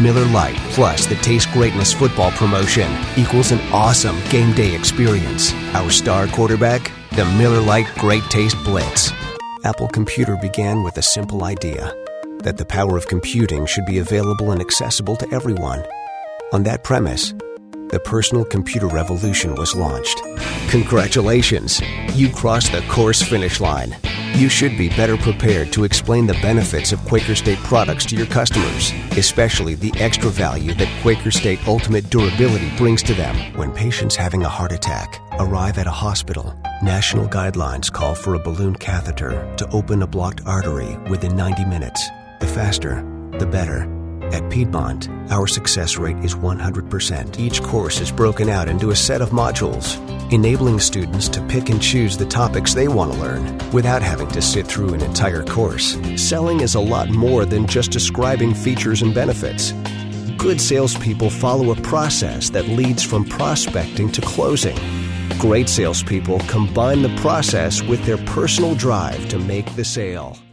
Miller Lite plus the Taste Greatness football promotion equals an awesome game day experience. Our star quarterback, the Miller Lite Great Taste Blitz. Apple Computer began with a simple idea that the power of computing should be available and accessible to everyone. On that premise, the personal computer revolution was launched. Congratulations! You crossed the course finish line. You should be better prepared to explain the benefits of Quaker State products to your customers, especially the extra value that Quaker State Ultimate Durability brings to them. When patients having a heart attack arrive at a hospital, national guidelines call for a balloon catheter to open a blocked artery within 90 minutes. The faster, the better. At Piedmont, our success rate is 100%. Each course is broken out into a set of modules, enabling students to pick and choose the topics they want to learn without having to sit through an entire course. Selling is a lot more than just describing features and benefits. Good salespeople follow a process that leads from prospecting to closing. Great salespeople combine the process with their personal drive to make the sale.